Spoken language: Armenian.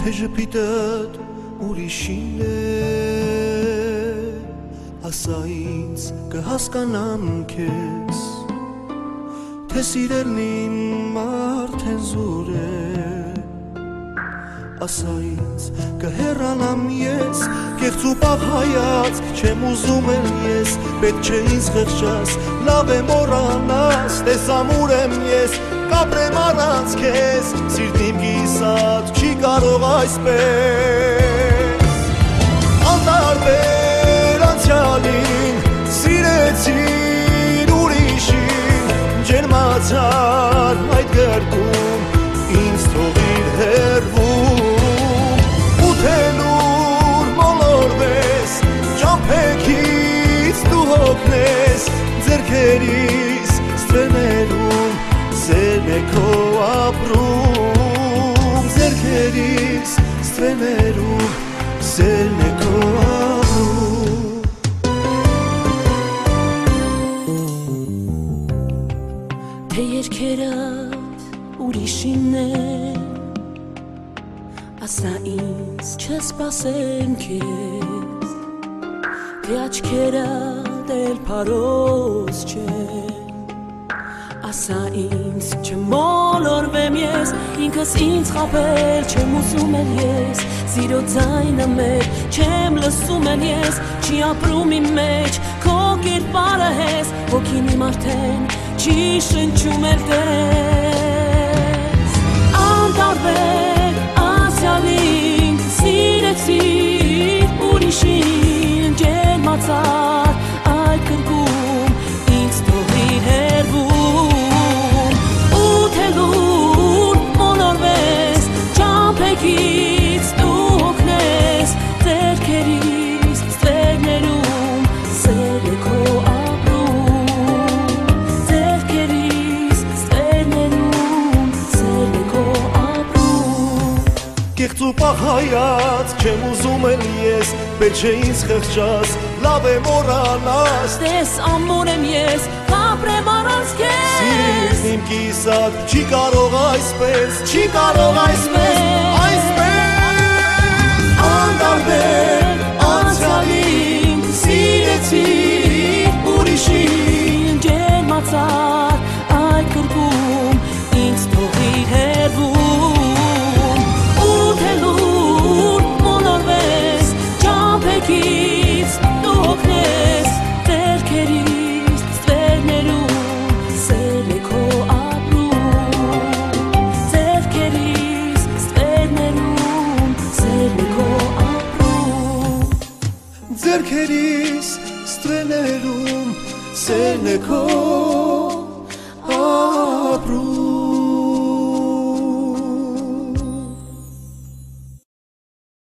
Թեժպիտդ ուրիշին է ասա ինձ կհասկանամ քեզ թե սիրելն իմ արդեն զուր է ասա ինձ կհեռանամ ես կեղծուպաղ հայացք չեմ ուզում էլ ես պետք չէ ինձ խղճաս լավ է մոռանաս տես ամուր եմ ես կապրեմ առանց քեզ սիրտ իմ կիսատ չի կարող այսպես անտարբեր անցյալին սիրեցին ուրիշին ջերմացար այդ գրկում ինձ թողիր հեռվում ութելուր մոլորվես ճամփեքից դու հոգնես ձեռքերիս ստվերներում սերն է քո ապրում ձեռքերիս ստվերներում սերն է քո ապրում թե երկերդ ուրիշին է ասա ինձ չսպասեմ քեզ թե աչքերդ էլ փարոս չեն ասա ինձ չմոլորվեմ ես ինքս ինձ խաբել չեմ ուզում էլ ես սիրո ձայնը մեր չեմ լսում էլ ես չի ապրում իմ մեջ քո կերպարը հես հոգին իմ արդեն չի շնչում էլ տես անտարբեր անցյալին սիրեցիր ուրիշին ջերմացար այդ կրկում ինձ թողիր հեռվում ութելուր մոլորվես ճամփեքից դու հոգնես ձեռքերիս ստվերներում սեր է քո ապրում ձեռքերիս ստվերներում սեր է քո ապրում կեղծուպաղ հայացք չեմ ուզում էլ ես պետք չէ ինձ խղճաս լավ է մոռանաս տես ամուր եմ ես կապրեմ առանց քեզ սիրտ իմ կիսատ չի կարող այսպես չի կարող այսպես անտարբեր անցյալին սիրեցիր ուրիշին ջերմացար այդ կրկում ինձ թողիր հեռվում ութելուր մոլորվես ճամփեքից դու հոգնես ձեռքերիս ստվերներում սեր է քո ապրում ձեռքերիս ստվերներում սեր է քո ապրում ձեռքերիս ստվերներում սերն է քո